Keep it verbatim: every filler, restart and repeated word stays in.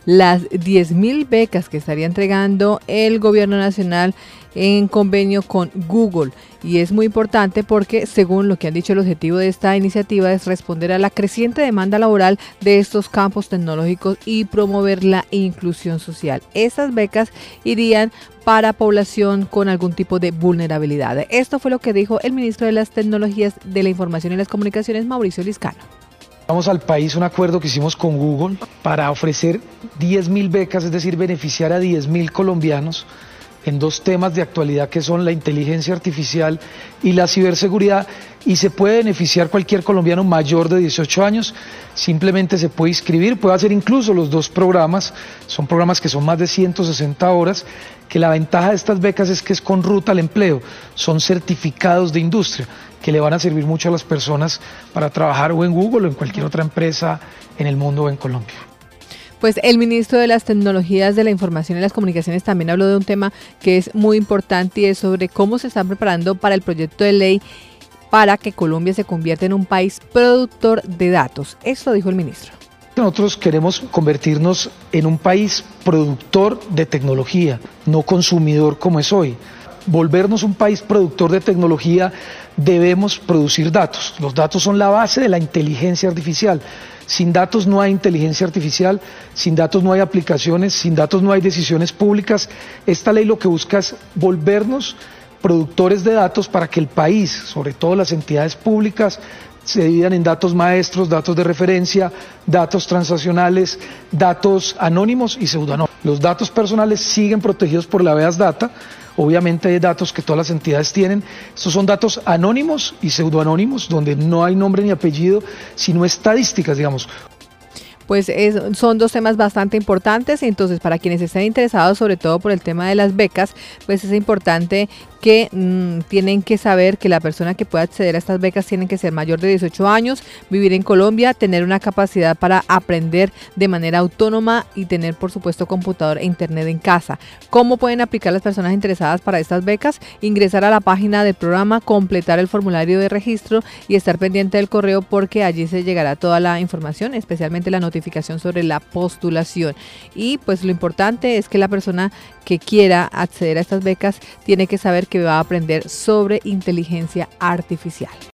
las diez mil becas que estaría entregando el gobierno nacional en convenio con Google. Y es muy importante porque, según lo que han dicho, el objetivo de esta iniciativa es responder a la creciente demanda laboral de estos campos tecnológicos y promover la inclusión social. Estas becas irían para población con algún tipo de vulnerabilidad. Esto fue lo que dijo el ministro de las Tecnologías de la Información y las Comunicaciones, Mauricio Liscano. Vamos al país un acuerdo que hicimos con Google para ofrecer diez mil becas, es decir, beneficiar a diez mil colombianos en dos temas de actualidad que son la inteligencia artificial y la ciberseguridad, y se puede beneficiar cualquier colombiano mayor de dieciocho años, simplemente se puede inscribir, puede hacer incluso los dos programas, son programas que son más de ciento sesenta horas, que la ventaja de estas becas es que es con ruta al empleo, son certificados de industria, que le van a servir mucho a las personas para trabajar o en Google o en cualquier otra empresa en el mundo o en Colombia. Pues el ministro de las Tecnologías de la Información y las Comunicaciones también habló de un tema que es muy importante y es sobre cómo se están preparando para el proyecto de ley para que Colombia se convierta en un país productor de datos. Esto dijo el ministro. Nosotros queremos convertirnos en un país productor de tecnología, no consumidor como es hoy. Volvernos un país productor de tecnología, debemos producir datos. Los datos son la base de la inteligencia artificial. Sin datos no hay inteligencia artificial, sin datos no hay aplicaciones, sin datos no hay decisiones públicas. Esta ley lo que busca es volvernos productores de datos para que el país, sobre todo las entidades públicas, se dividan en datos maestros, datos de referencia, datos transaccionales, datos anónimos y pseudonónimos. Los datos personales siguen protegidos por la Habeas Data. Obviamente hay datos que todas las entidades tienen. Estos son datos anónimos y pseudoanónimos, donde no hay nombre ni apellido, sino estadísticas, digamos. Pues es, son dos temas bastante importantes, entonces para quienes estén interesados, sobre todo por el tema de las becas, pues es importante que mmm, tienen que saber que la persona que pueda acceder a estas becas tiene que ser mayor de dieciocho años, vivir en Colombia, tener una capacidad para aprender de manera autónoma y tener, por supuesto, computador e internet en casa. ¿Cómo pueden aplicar las personas interesadas para estas becas? Ingresar a la página del programa, completar el formulario de registro y estar pendiente del correo, porque allí se llegará toda la información, especialmente la notificación sobre la postulación. Y pues lo importante es que la persona que quiera acceder a estas becas tiene que saber que va a aprender sobre inteligencia artificial.